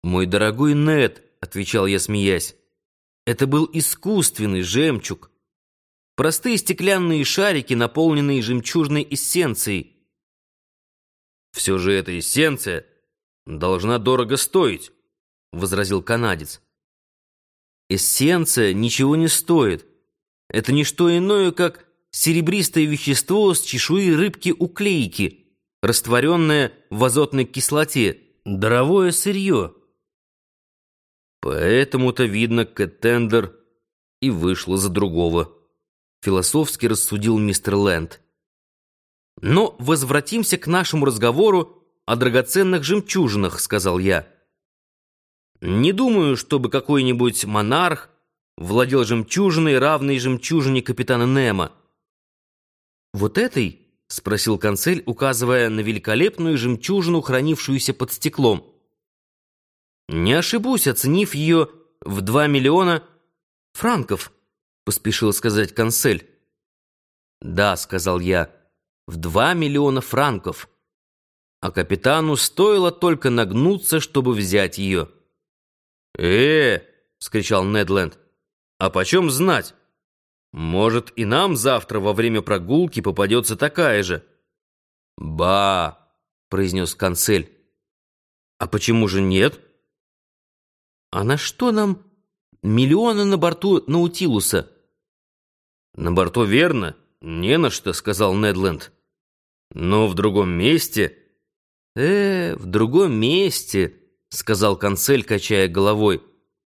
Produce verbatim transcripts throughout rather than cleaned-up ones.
«Мой дорогой Нед», — отвечал я, смеясь, — «это был искусственный жемчуг. Простые стеклянные шарики, наполненные жемчужной эссенцией». «Все же эта эссенция должна дорого стоить», — возразил канадец. «Эссенция ничего не стоит. Это не что иное, как серебристое вещество с чешуей рыбки-уклейки, растворенное в азотной кислоте, даровое сырье». «Поэтому-то, видно, Кэттендер и вышла за другого», — философски рассудил мистер Лэнд. «Но возвратимся к нашему разговору о драгоценных жемчужинах», — сказал я. «Не думаю, чтобы какой-нибудь монарх владел жемчужиной, равной жемчужине капитана Немо». «Вот этой?» — спросил канцель, указывая на великолепную жемчужину, хранившуюся под стеклом. «Не ошибусь, оценив ее в два миллиона франков», — поспешил сказать канцель. «Да», — сказал я, — «в два миллиона франков». А капитану стоило только нагнуться, чтобы взять ее. «Э-э!» — вскричал Нед Ленд. «А почем знать? Может, и нам завтра во время прогулки попадется такая же». «Ба!» — произнес канцель. «А почему же нет?» «А на что нам миллионы на борту Наутилуса?» «На борту, верно, не на что», — сказал Нед Ленд. «Но в другом месте...» «Э, в другом месте», — сказал канцель, качая головой.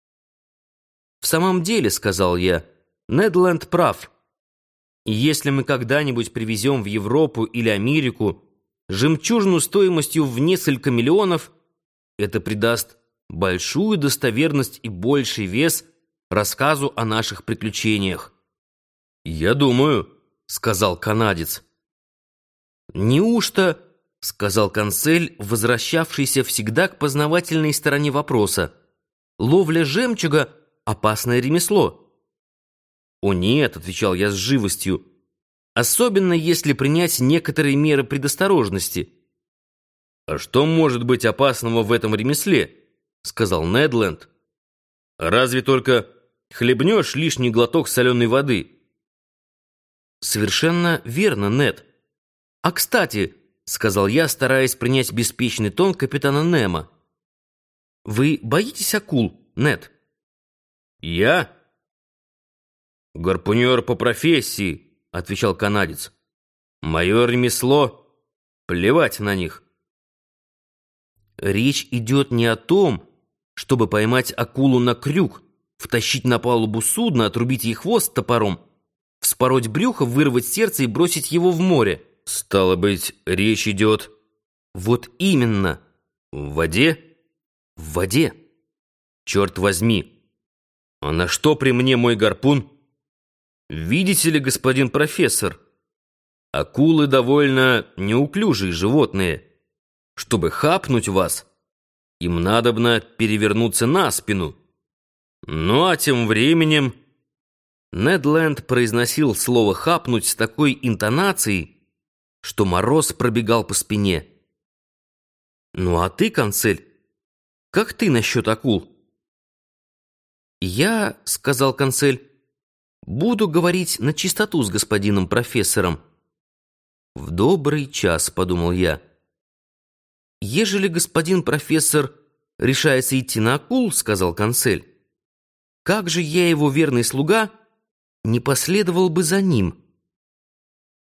«В самом деле, — сказал я, — Нед Ленд прав. И если мы когда-нибудь привезем в Европу или Америку жемчужину стоимостью в несколько миллионов, это придаст большую достоверность и больший вес рассказу о наших приключениях». «Я думаю», — сказал канадец. «Неужто, — сказал канцель, возвращавшийся всегда к познавательной стороне вопроса, — ловля жемчуга — опасное ремесло?» «О нет, — отвечал я с живостью, — особенно если принять некоторые меры предосторожности». «А что может быть опасного в этом ремесле?» — сказал Нед Ленд. «Разве только хлебнешь лишний глоток соленой воды». «Совершенно верно, Нед. А кстати, — сказал я, стараясь принять беспечный тон капитана Немо, — вы боитесь акул, Нед?» «Я? Гарпунер по профессии, — отвечал канадец. Мое ремесло — плевать на них». «Речь идет не о том, чтобы поймать акулу на крюк, втащить на палубу судна, отрубить ей хвост топором, вспороть брюхо, вырвать сердце и бросить его в море». «Стало быть, речь идет...» «Вот именно». «В воде?» «В воде». «Черт возьми! А на что при мне мой гарпун? Видите ли, господин профессор, акулы довольно неуклюжие животные. Чтобы хапнуть вас, им надобно перевернуться на спину. Ну а тем временем...» Нед Ленд произносил слово «хапнуть» с такой интонацией, что мороз пробегал по спине. «Ну а ты, канцель, как ты насчет акул?» «Я, — сказал канцель, — буду говорить на чистоту с господином профессором». «В добрый час, — подумал я. Ежели господин профессор решается идти на акул, — сказал канцель, — как же я, его верный слуга, не последовал бы за ним?»